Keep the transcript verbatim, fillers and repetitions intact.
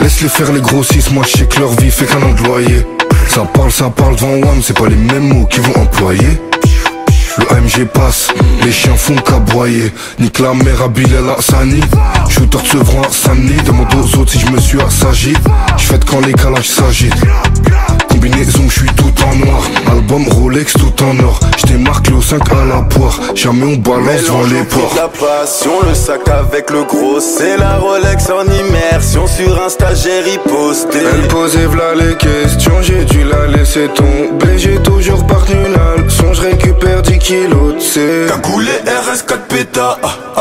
Laisse-les faire les grossistes, moi je sais que leur vie fait qu'un employé. Ça parle, ça parle devant W A M, c'est pas les mêmes mots qu'ils vont employer. Le A M G passe, les chiens font qu'aboyer. Nique la mère à Bilal Hassani. Shooter de Sevran Hassani. Demande aux autres si je me suis assagi. J'fête quand les calages s'agitent. Combinaison, j'suis tout en noir. Album Rolex tout en or. J'démarque le cinq à la poire. Jamais on balance devant les ports. La passion, le sac avec le gros. C'est la Rolex en immersion. Sur Insta j'ai riposté. Elle posait v'là les questions. J'ai dû la laisser tomber. J'ai toujours partenu la leçon. J'récupère dix kilos de C. Cagoulé R S quatre pétas.